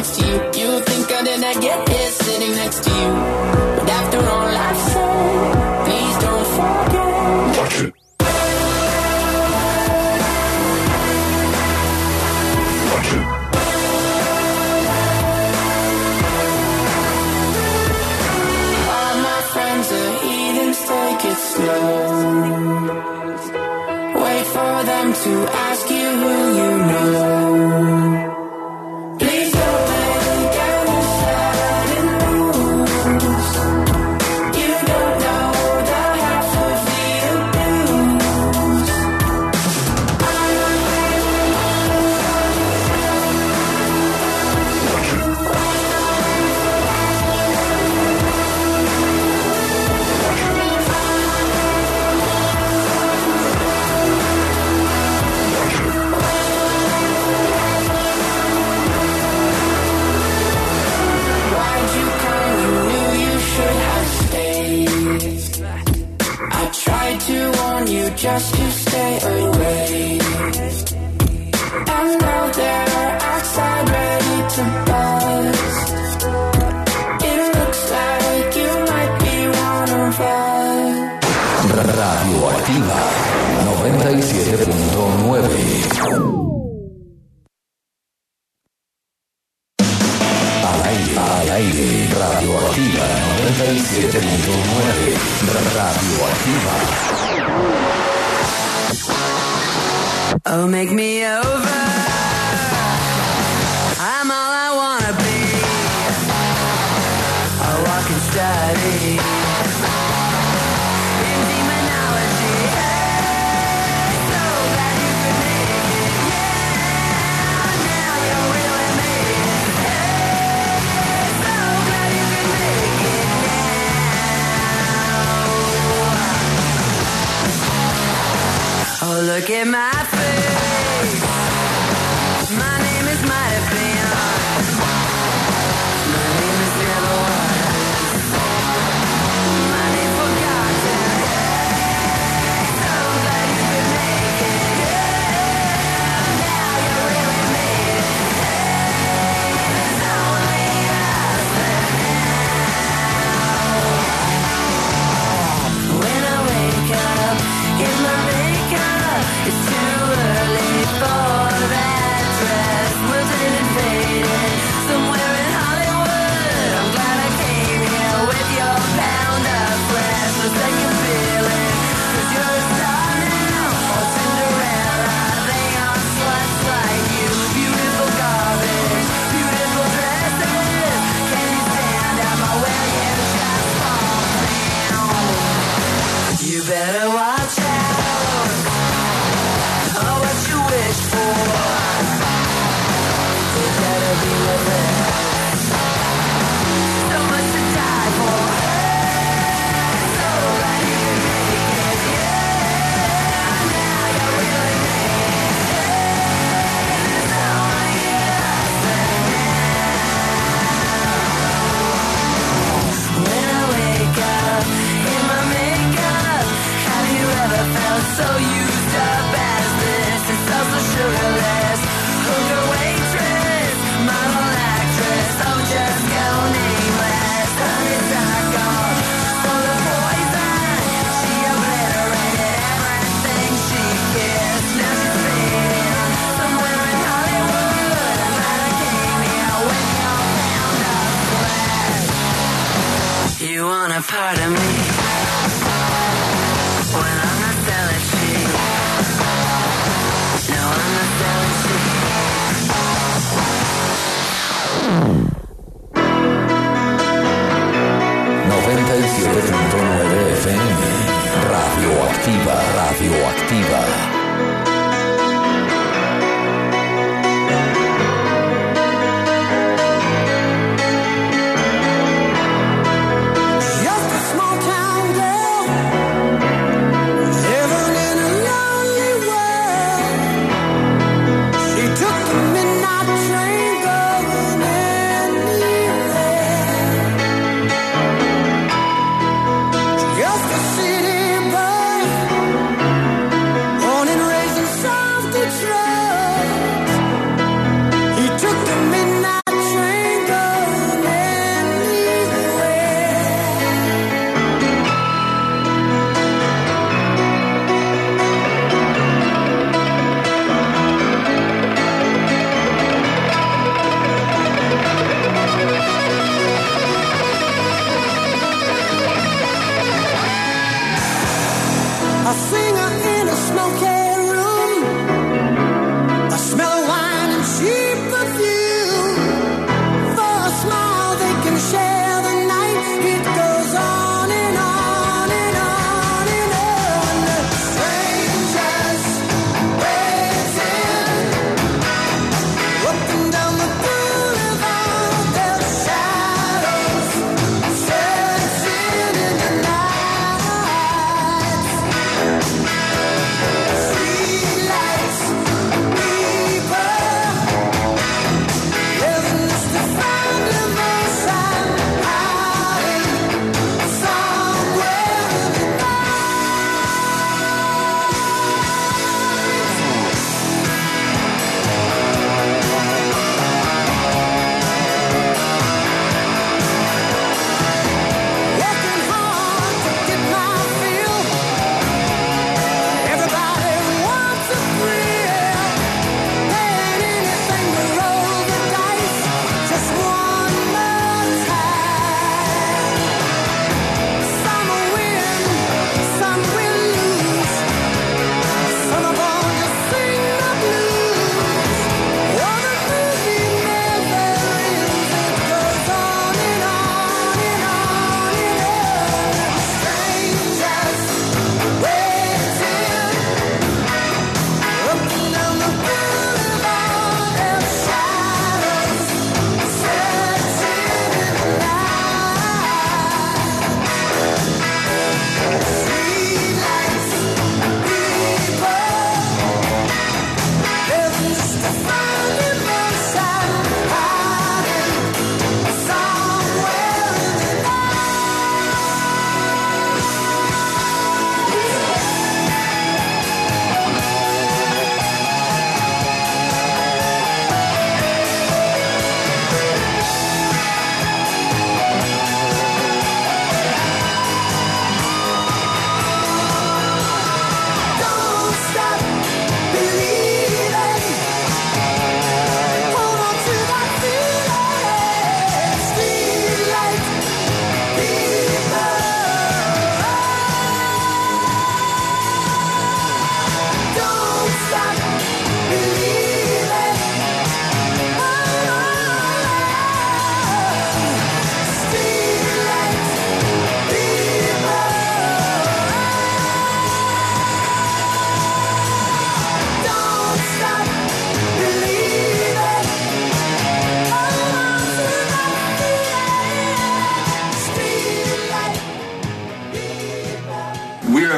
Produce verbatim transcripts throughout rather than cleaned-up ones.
next to you. You think I did not get here sitting next to you. But after all I've said, please don't forget. Watch it. Watch it. All my friends are heathens, take it slow. Wait for them to ask you who you know. Please don't make any sudden moves. You don't know the half of the abuse. Why'd you come? You knew you should have stayed. I tried to warn you just to stay away. And now they're outside ready to bust. It looks like you might be one of us. Radio Activa noventa y siete punto nueve. Al aire, al aire, Radio Activa noventa y siete punto nueve. Radio Activa. Oh, make me over. I'm all I wanna be. A walking study in demonology. Hey, so glad you could make it. Yeah, now you really made it. Hey, so glad you could make it now. Oh, look at my face. My name is might have been. My name is never was. My name forgotten. Hey, so glad you could make it. Yeah, now you really made it. Hey, there's only us now. When I wake up, get my makeup. It's too early for that dress. Wilted and faded, somewhere in Hollywood. I'm glad I came here with your pound of flesh. No second feeling, 'cause you're a star now. Oh, Cinderella, they are sluts like you. Beautiful garbage, beautiful dresses. Can you stand up or will you just fall down? You better watch out. Oh, what you wish for. It better be worth it. So much to die for. Hey, so glad you could make it. Yeah, now you really made it. Hey, there's only us now. When I wake up, in my makeup, have you ever felt so used up as this? It's also sugarless. Hooker waitress, model actress.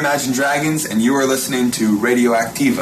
Imagine Dragons, and you are listening to Radioactiva.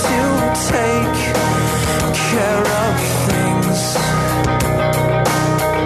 Take care of things.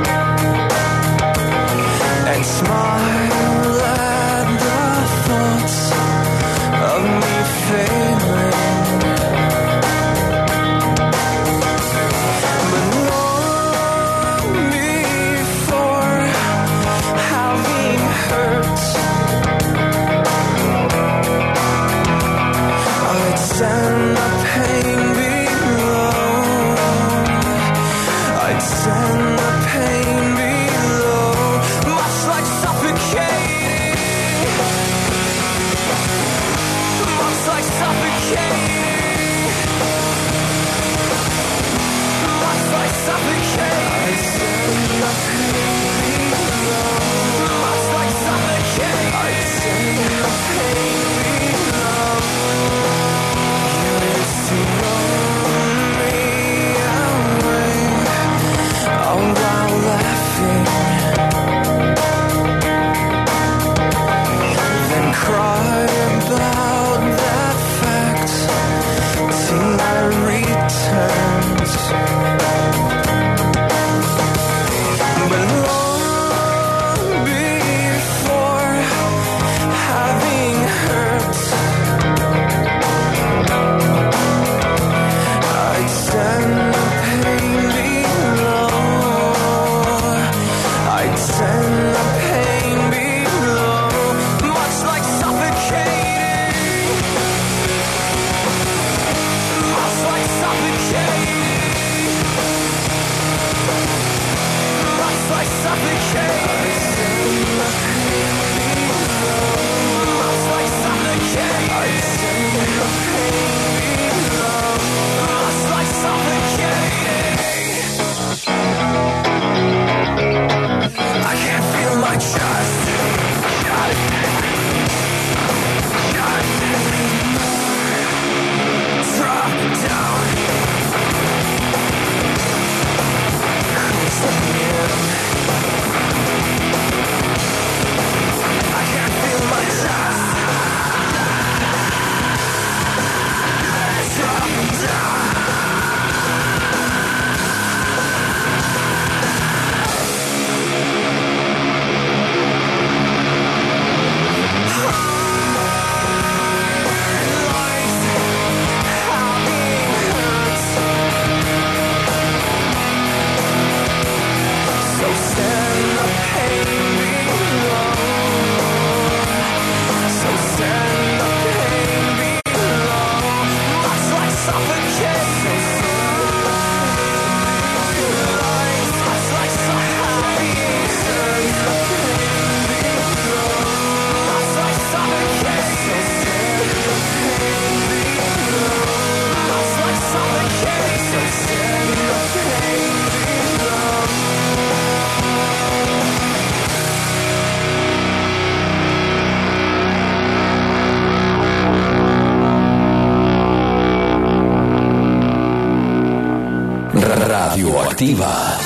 Radioactiva.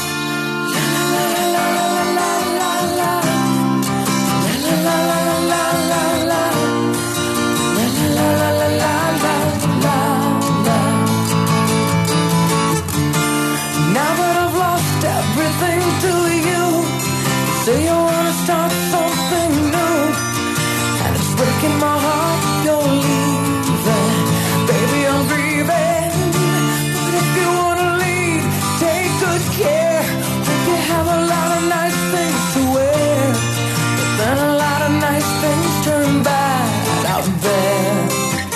Say you wanna start something new, and it's breaking my heart you're leaving. Baby, I'm grieving, but if you wanna leave, take good care. Hope you have a lot of nice things to wear, but then a lot of nice things turn bad out there.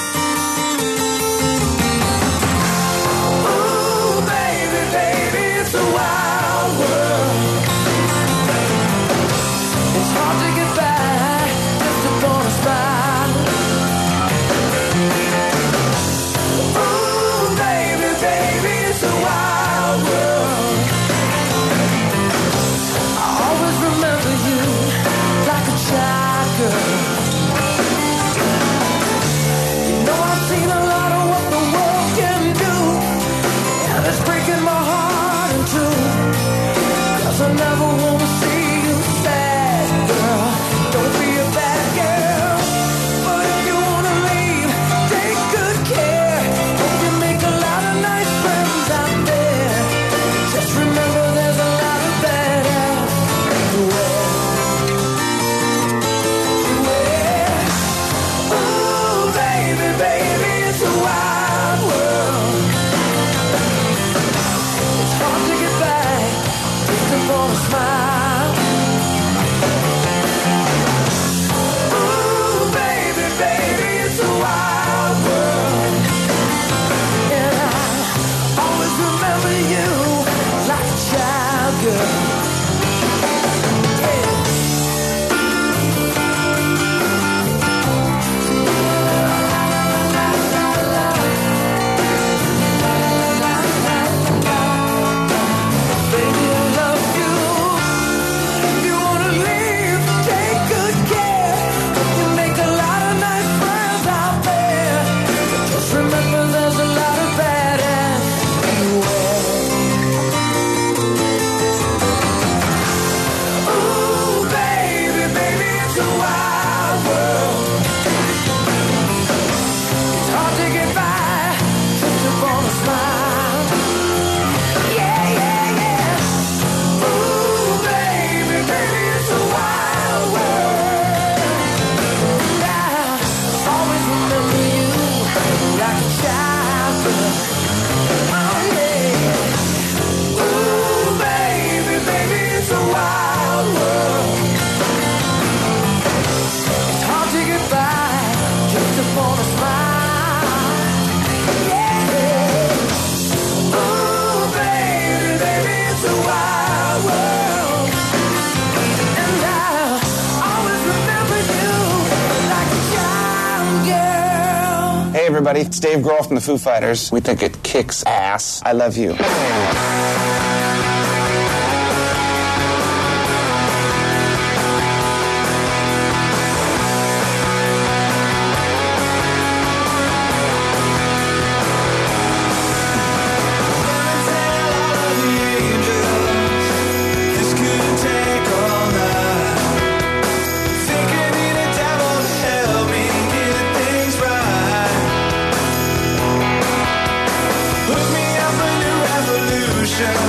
Ooh, baby, baby, it's a wild world. It's hard to get back just upon a smile. Ooh, baby, baby, it's a wild world. I always remember you like a child girl. You know I've seen a lot of what the world can do, and it's breaking my heart in two, 'cause I never wanna see you sad. Girl, don't be a bad girl, but if you wanna leave, take good care. Hope you make a lot of nice friends out there. Just remember there's a lot of bad ass everywhere. Everywhere. Ooh, baby, baby, it's a wild world. It's hard to get back just upon a smile. Ooh, baby, baby, it's a wild world. And I always remember you like a child girl. Yeah. Baby, I love you. If you wanna leave, take good care. You make a lot of nice friends out there. But just remember there's a lot of bad ass everywhere. Ooh, baby, baby, it's a wild world. It's hard to get by just upon a smile. Yeah, yeah, yeah. Ooh, baby, baby, it's a wild world. And I always remember you like a child girl. Oh, yeah. Ooh, baby, baby, it's a wild world. It's hard to get by just upon a smile. Yeah. Ooh, baby, baby, it's a wild world. And I always remember you like a child girl. Hey everybody, it's Dave Grohl from the Foo Fighters. We think it kicks ass. I love you. This could take all night. Think I need a devil to help me get things right. Hook me up a new revolution.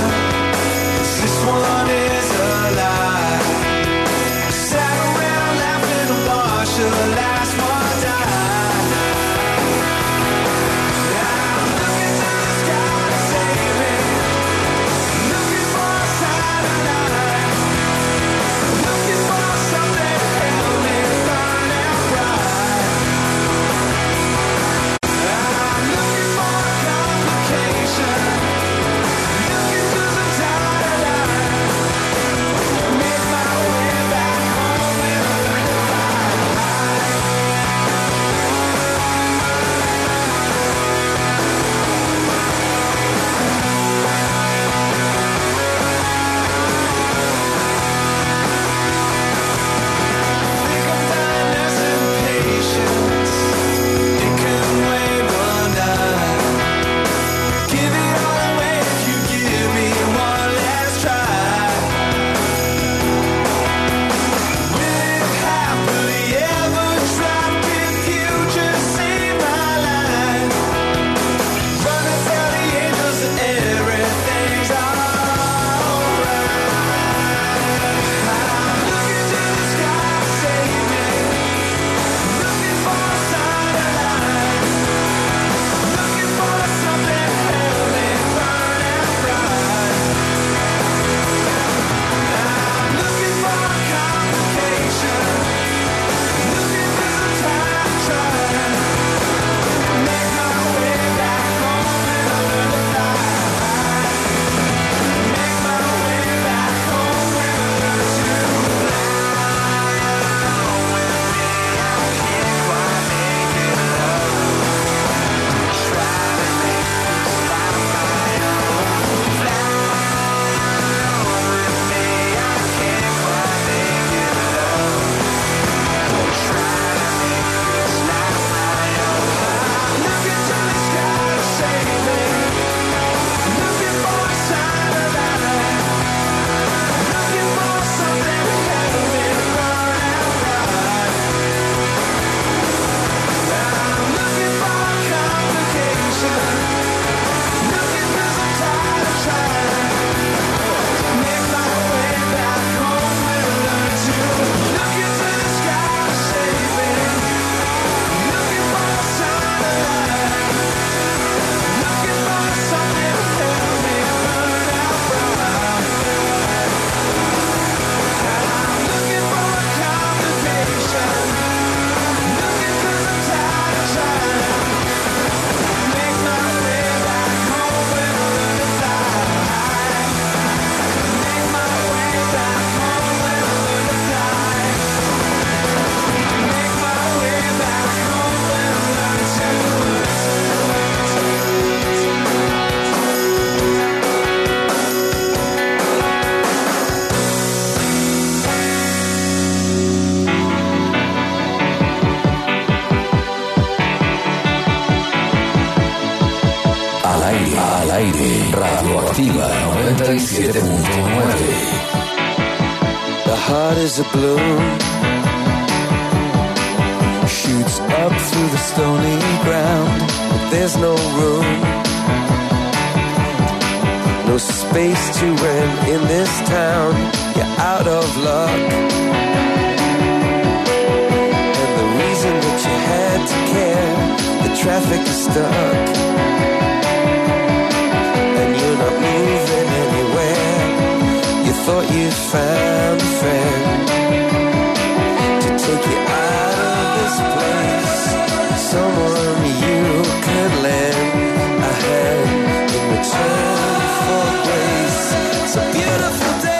Al aire, al aire, Radioactiva noventa y siete punto nueve. The heart is a balloon, shoots up through the stony ground, but there's no room, no space to rent in this town. You're out of luck, and the reason that you had to care, the traffic is stuck, and you're not moving anywhere. You thought you'd found a friend to take you out of this place, someone you could lend a hand in return for grace. It's a beautiful day.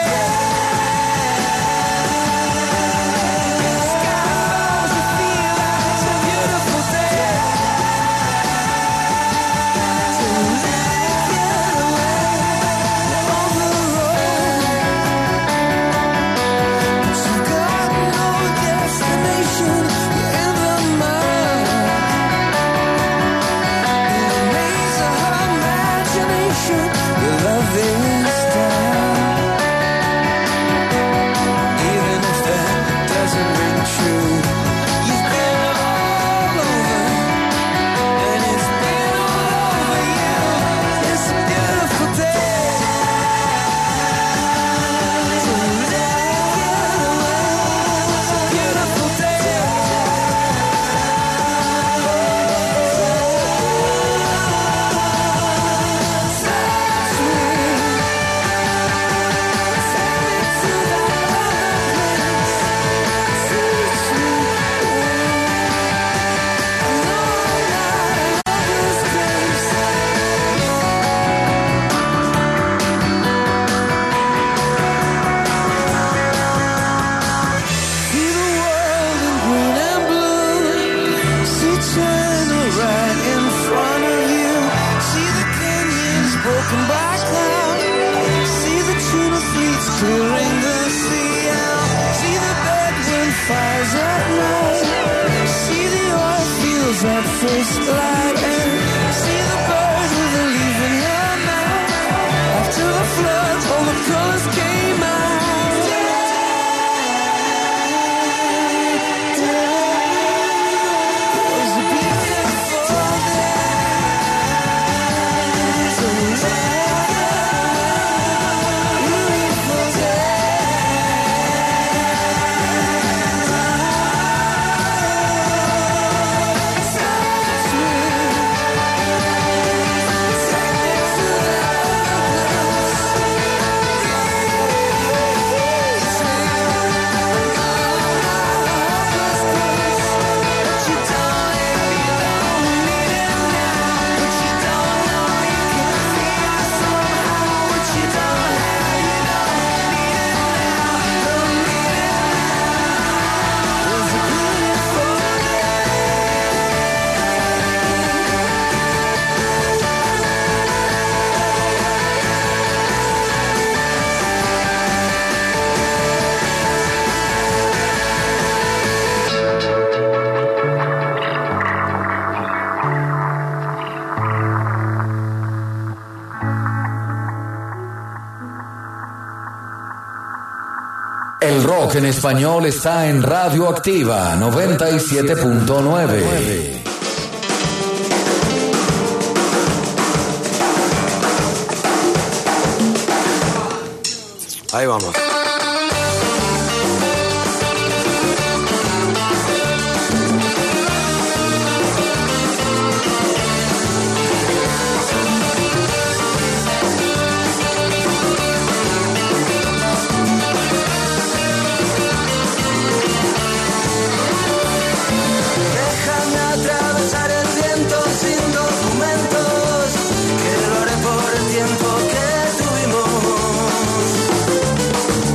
El rock en español está en Radioactiva noventa y siete punto nueve. Ahí vamos. Que lo haré por el tiempo que tuvimos.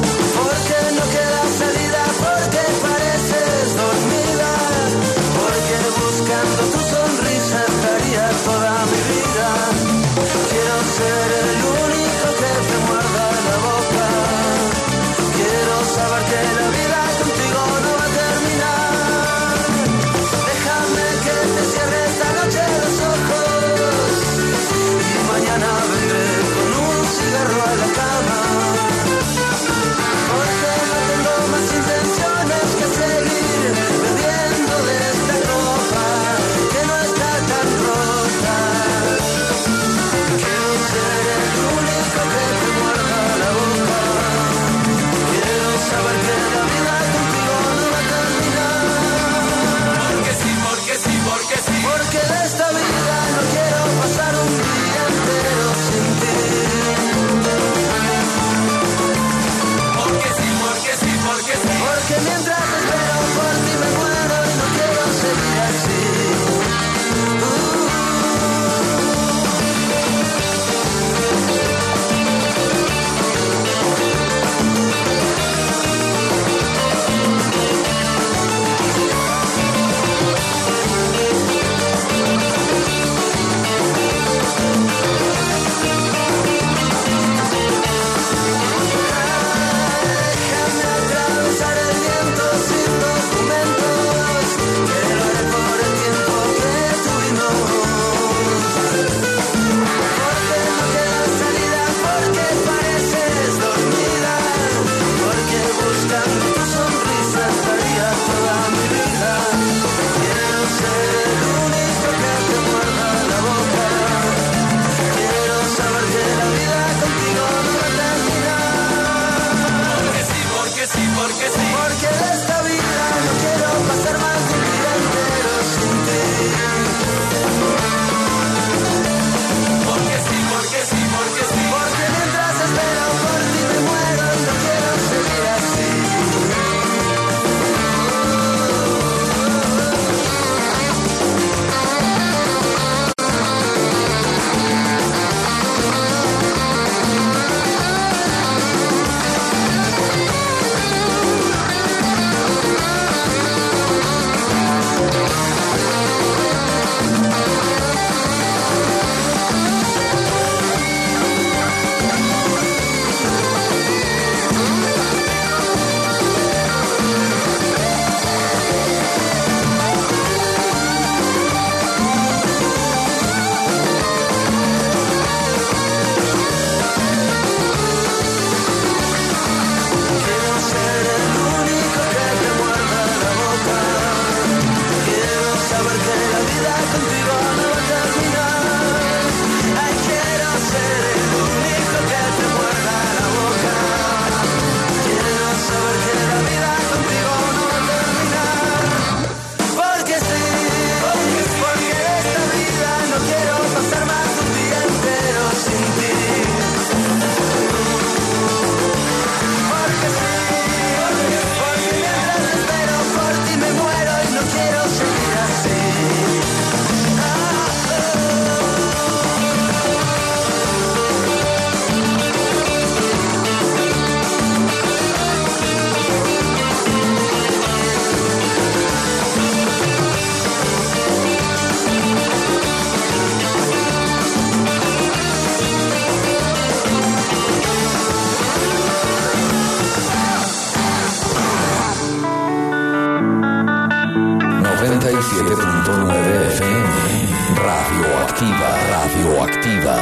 Radioactiva, radioactiva.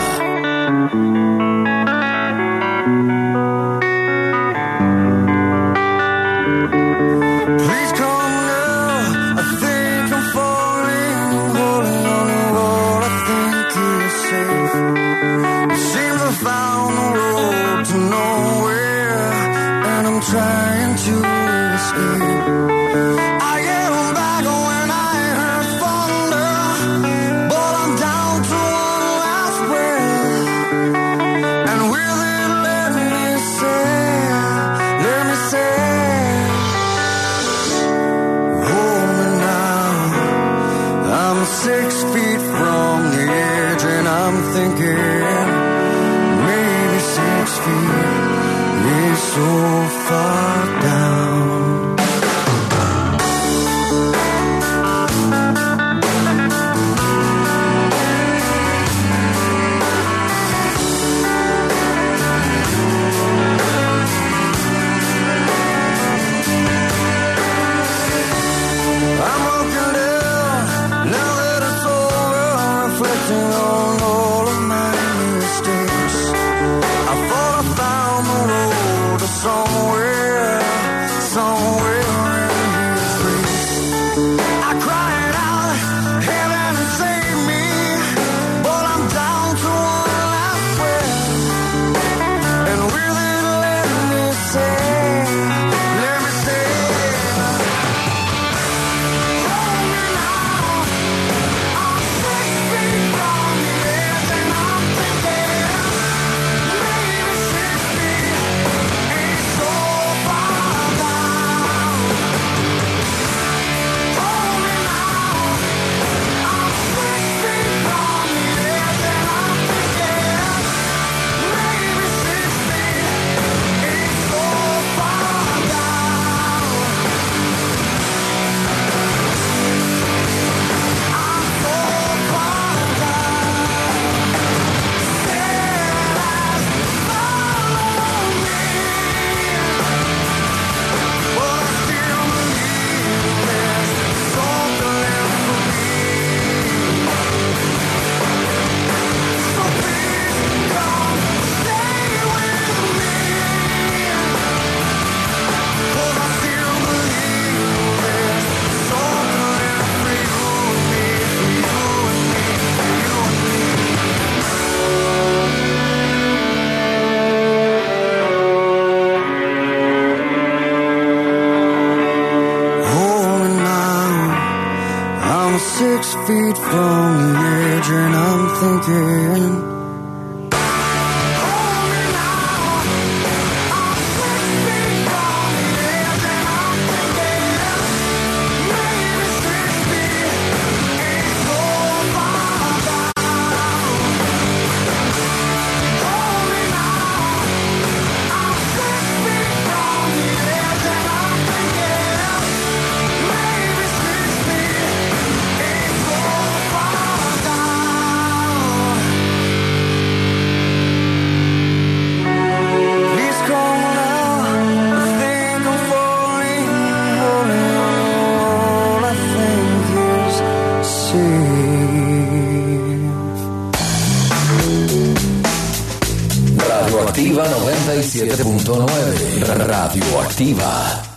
Please come now, I think I'm falling, holding on to what I think is safe. It seems I found the road to nowhere, and I'm trying to escape. I get back when I heard thunder, but I'm down to one last breath. And will it let me say, let me say, hold me now. I'm six feet from the edge, and I'm thinking maybe six feet is so far down. I'm looking down, now that it's over, reflecting on all of my mistakes. I thought I found the road to somewhere, somewhere in His grace. I cried out, heaven save me, but I'm down to one last breath. And will it let me say, let me say, hold me now. I'm six feet from the edge, and I'm thinking maybe six feet ain't so far down. Hold me now. I'm six feet from the edge, and I'm thinking maybe six feet ain't so far down. I'm so far down. Said I'd follow me, but I still believe there's something left for me. So please come stay with me, 'cause I still believe there's something left for you and me, for you and me, for you and me. Hold me now. I'm six feet from the edge, and I'm thinking. Hold me now. I'm six feet from the edge, and I'm thinking maybe six feet ain't so far down. Hold me now. I'm six feet from the edge, and I'm thinking maybe six feet ain't so far down. Please come now. I think I'm falling, holding on to all I think is safe. Radioactiva noventa y siete punto nueve. Radioactiva.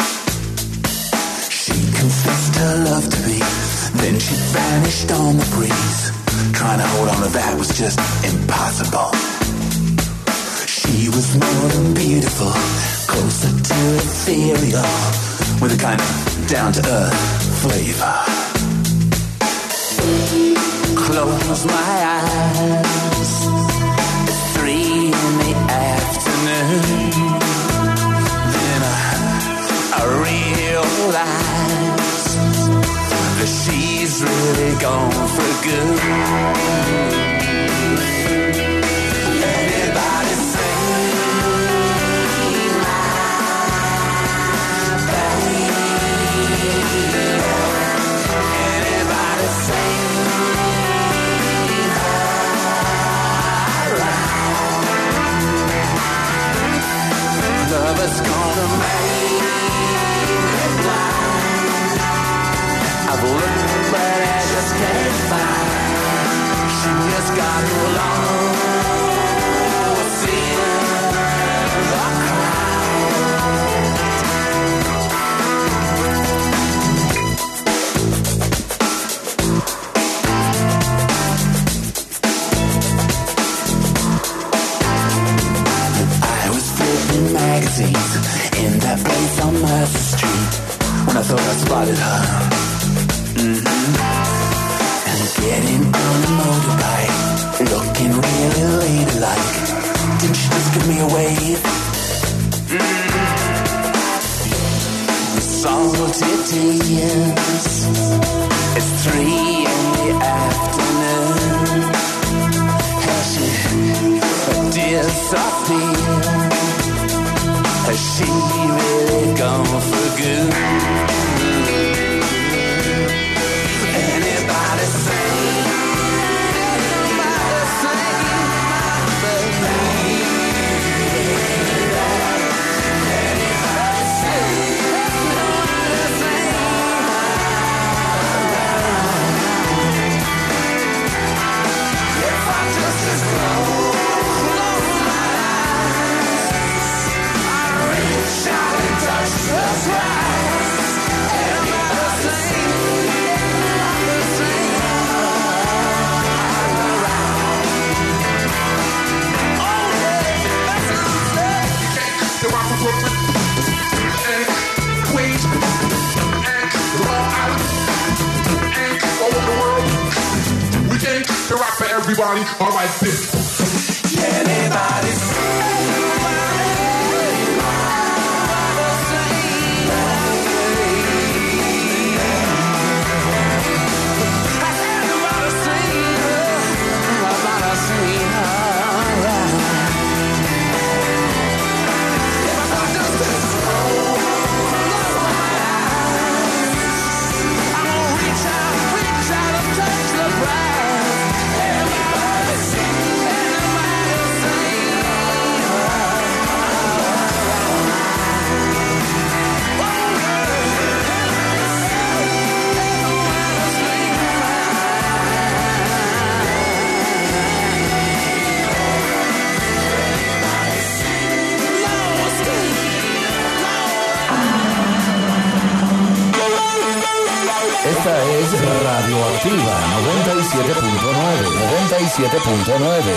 She confessed her love to me, then she vanished on the breeze. Trying to hold on to that was just impossible. She was more than beautiful, closer to ethereal, with a kind of down-to-earth flavor. Close my eyes, it's three in the afternoon. Then I, I realize that she's really gone for good. Anybody save my baby? Anybody save her right? Love is gonna make me blind. I've looked, but I just can't find Everybody, all right, this. Anybody Esta es Radioactiva noventa y siete punto nueve, noventa y siete punto nueve.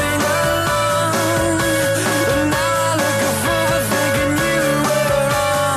Wrong.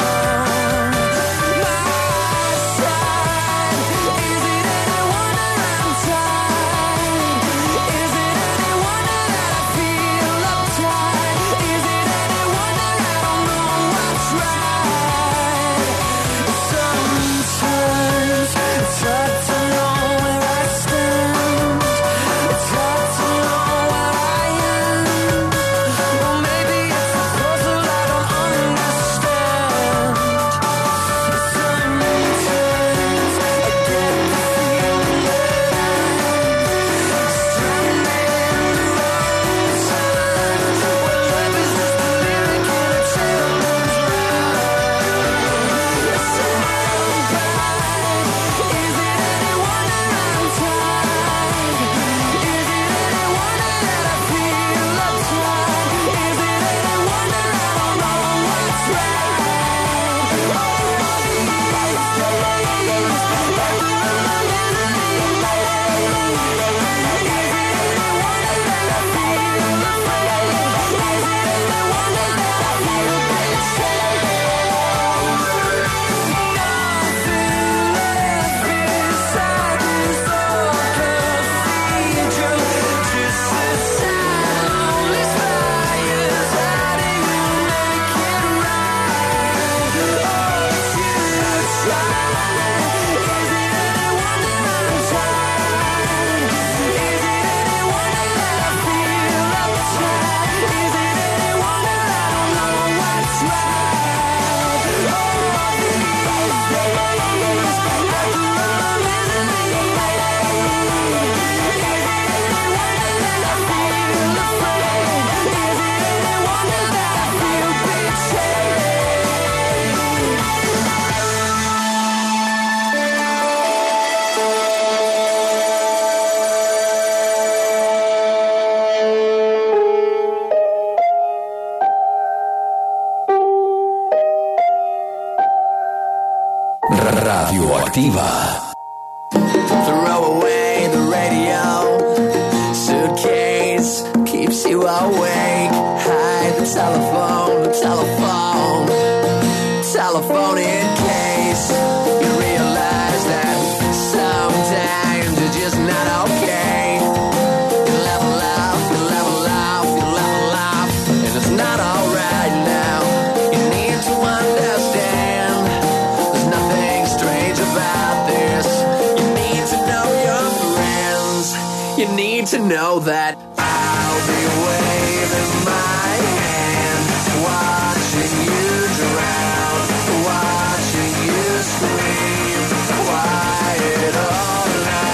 Radioactiva. Throw away the radio. Suitcase keeps you awake. Hide the telephone, the telephone, telephone in case you realize that sometimes you're just not okay. You level up, you level up, you level up, and it's not alright now. You need to understand there's nothing strange about this. You need to know your friends. You need to know that I'll be waving my hand, watching you drown, watching you scream, quiet all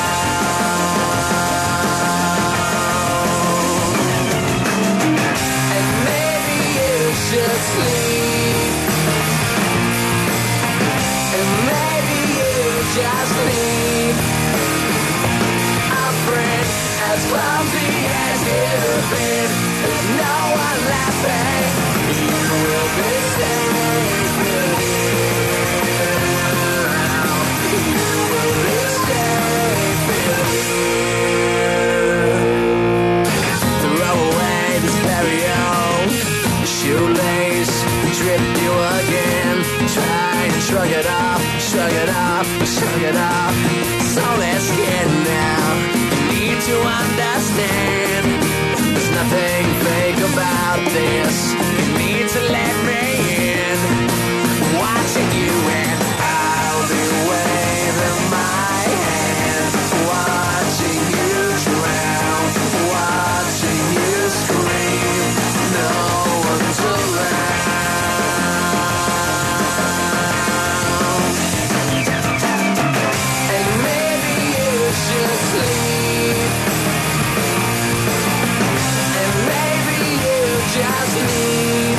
loud. And maybe you should sleep, and maybe you just leave. A friend as clumsy as you've been, there's no one laughing. You will be safe with here. You will be safe with here. Throw away the stereo, the shoelace tripped you again. Try and shrug it off, shrug it off, shrug it off. It's only skin now. You need to understand there's nothing fake about this. You need to let me in. Watching you and I'll be waving my hand, watching you drown, watching you scream. No one's around. And maybe you should sleep, and maybe you just need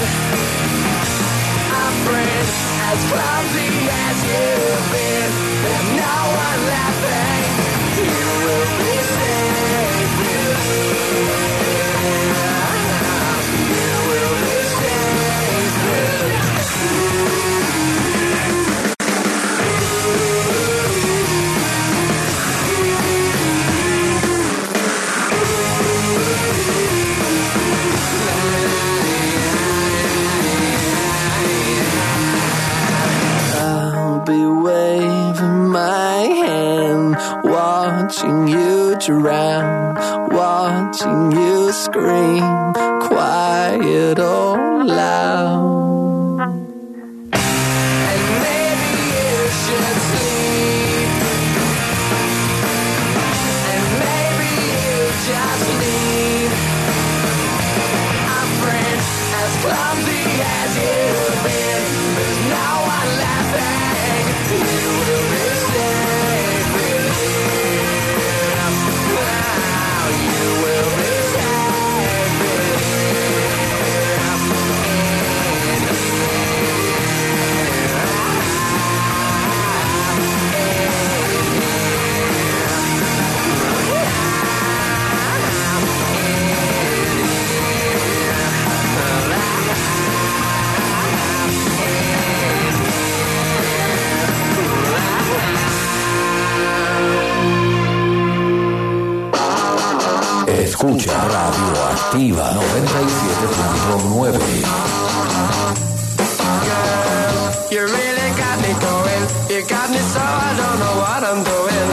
a friend as clumsy as you've been. There's no one laughing. You will be safe with here. You will be safe with I'll be waving my hand, watching you drown, watching you scream, quiet or loud. And maybe you should sleep, and maybe you just need a friend as clumsy as you've been. There's no one laughing. You will be safe with him. Now you will be safe with him. Escucha Radioactiva noventa y siete punto nueve. You really got me going. You got me so I don't know what I'm doing.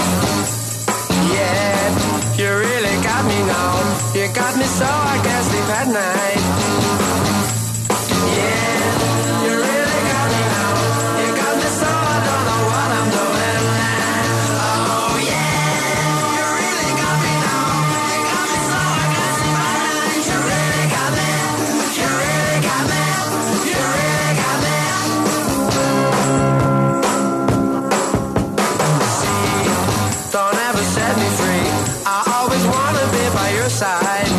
Yeah, you really got me now. You got me so I can't sleep at night. Yeah, you really got me now. You got me so I don't know what I'm doing. Oh yeah, you really got me now. You got me so I can't sleep at night. You really got me. You really got me. You really got me. Don't ever set me free. I always wanna be by your side.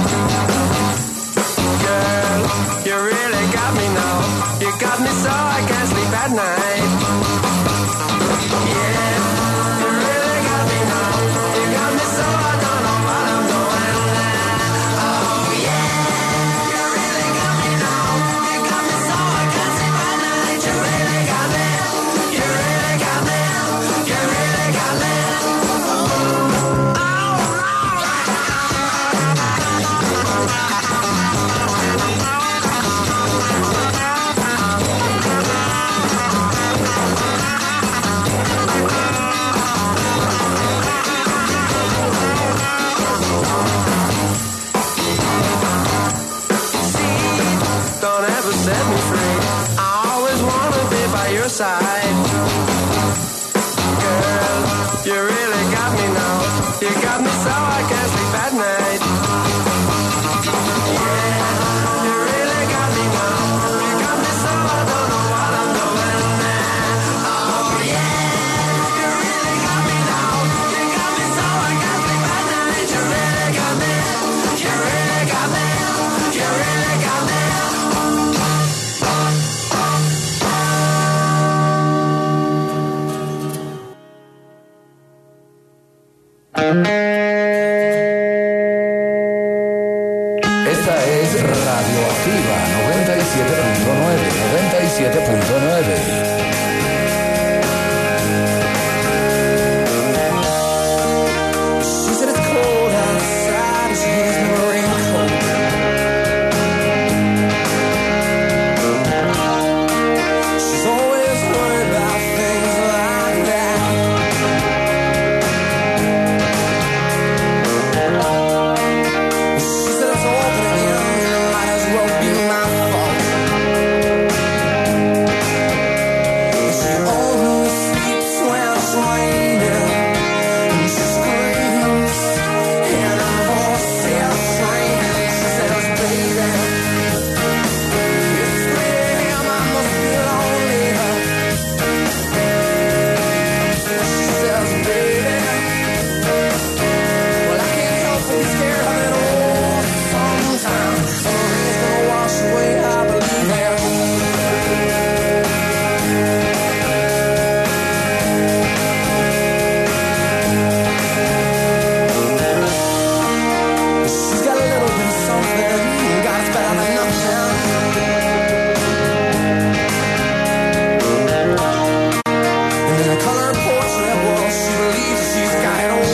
Girl, you really got me now. You got me so I can't sleep at night. Yeah, you really got me now. You got me so I don't know what I'm doing. Oh yeah, you really got me now. You got me so I can't sleep at night. You really got me. You really right. Girl, you really got me now. You got me so I can't sleep at night. Yeah, you really got me now. You got me so I don't know what I'm doing now. Oh yeah, you really got me now. You got me so I can't sleep at night. You really got me. You really got me. You really got me. Esta es Radioactiva noventa y siete punto nueve, noventa y siete punto nueve. She said it's cold outside, she has no raincoat. She's always worried about things like that. She said it's all gonna end, and it might as well be my fault. She only sleeps when it's raining. She screams, and her voice is shrinking. She says, baby, it's three a m, I must be lonely. She says, baby, well, I can't help but be scared of it all. Sometimes the rain's gonna wash away, I believe it. She's got a little bit of something, God, it's better than nothing. And in a color portrait, well, she believes she's got it all.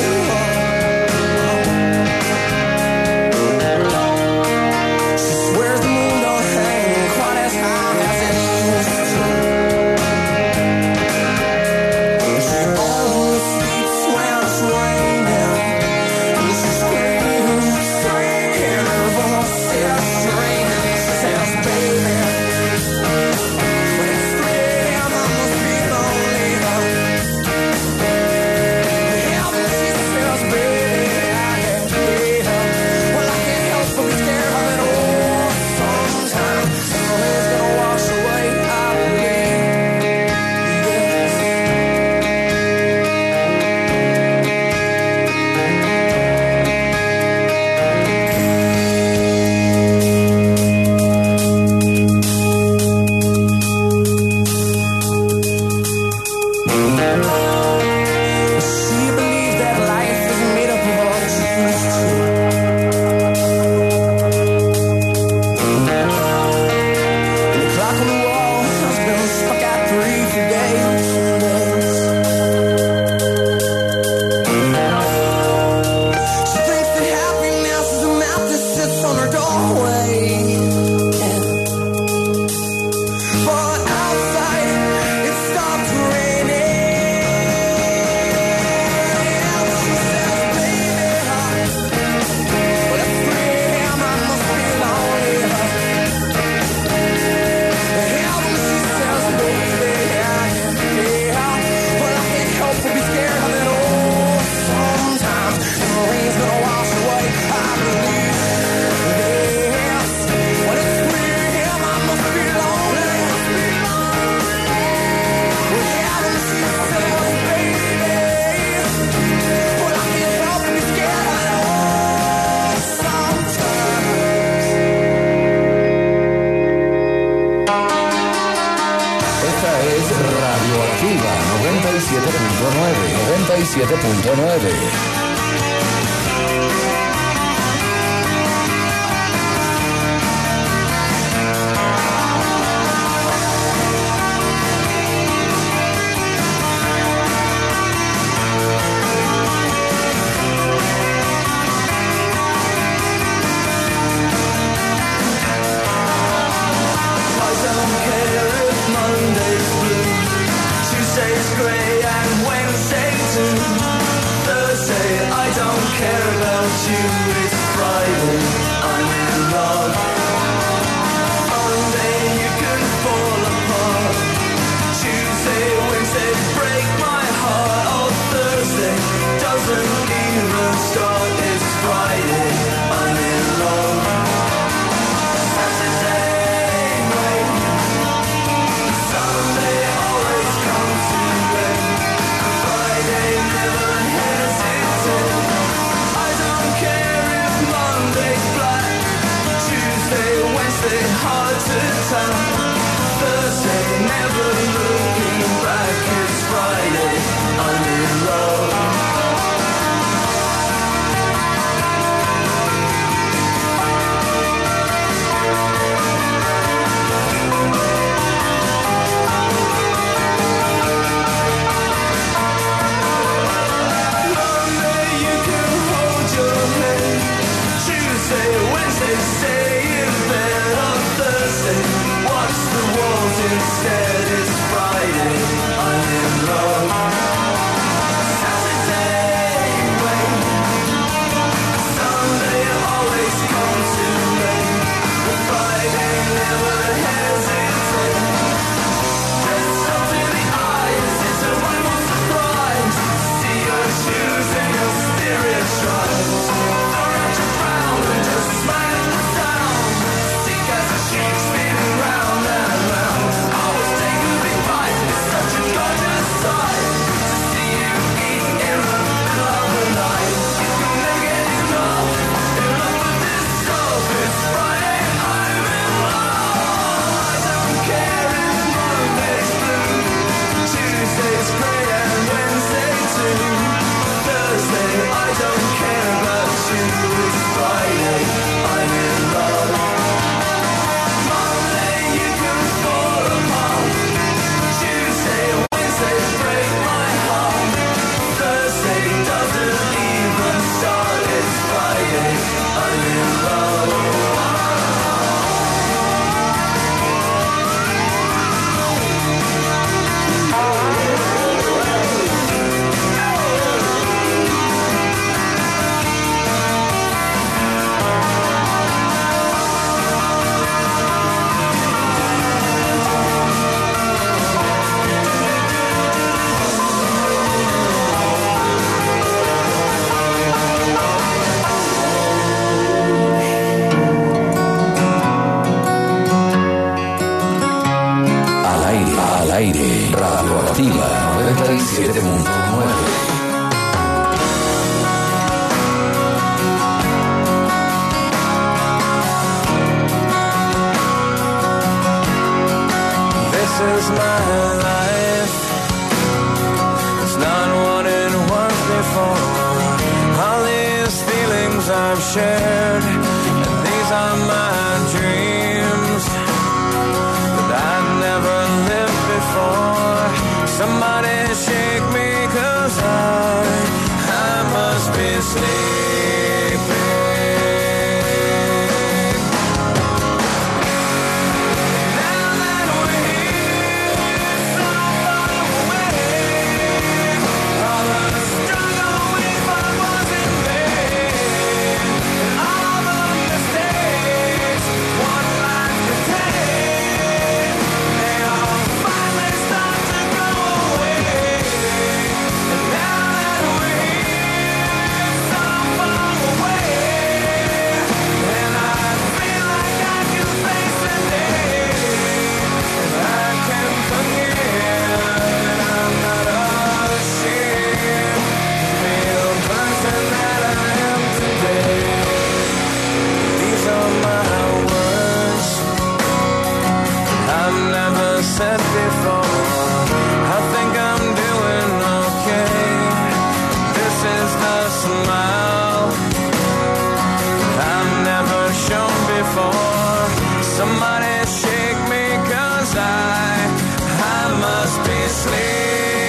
She swears the moon don't hang quite as high as it used to. She only sleeps when it's raining. And she screams, and her voice is straining. She says, baby, when it's three a m, I must be lonely. Yeah, but she says, baby, I can't wait. Well, I can't help but be scared of it all. Sometimes the rain's gonna wash away, I believe. Yes. She believes that life is made up of all dreams too. And the clock on the wall has been stuck at three for days and days. She thinks that happiness is a map that sits on her doorway. But outside it stopped raining. She says, baby, well, it's three a m, I must be lonely. Yeah, but she says, baby, yeah, yeah. Well, I can't help but be scared of it all. Sometimes the rain's gonna wash away, I believe. Yes. Well, it's three a m, I must be lonely. Well, yeah, but she says, baby, well, I can't help but be scared of it all. Sometimes. Esta es Radioactiva noventa y siete punto nueve, noventa y siete punto nueve. I don't care if Monday's blue, Tuesday's grey and Wednesday too. Thursday, I don't aire. Radioactiva noventa y siete punto nueve. This is my life. It's not what it was before. All these feelings I've shared, and these are my dreams that I've never lived before. Somebody shake me, 'cause I, I must be sleeping. Said before, I think I'm doing okay. This is the smile I've never shown before. Somebody shake me, 'cause I, I must be sleeping.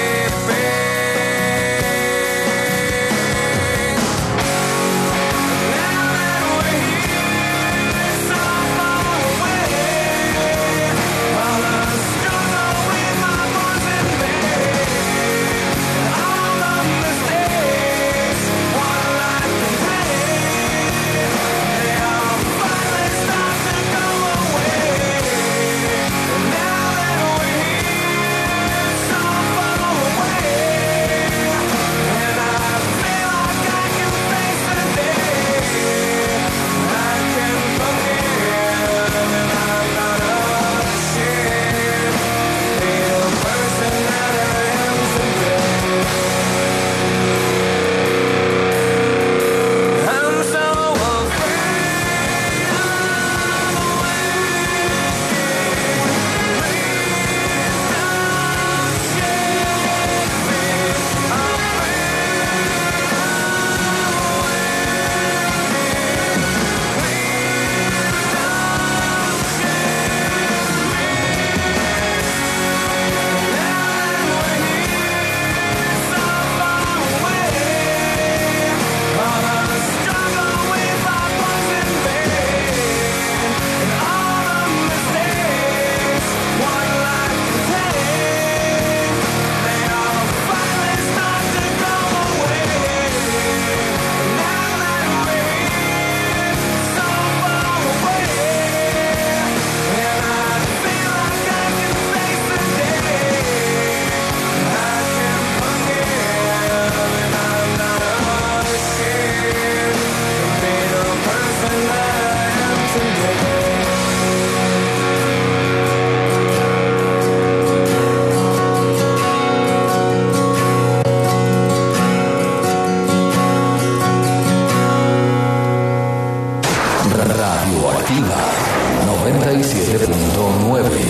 noventa y siete punto nueve.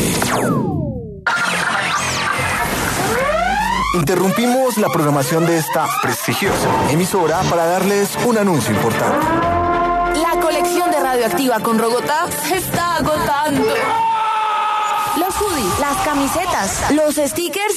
Interrumpimos la programación de esta prestigiosa emisora para darles un anuncio importante. La colección de Radioactiva con Rogotá se está agotando. Los hoodies, las camisetas, los stickers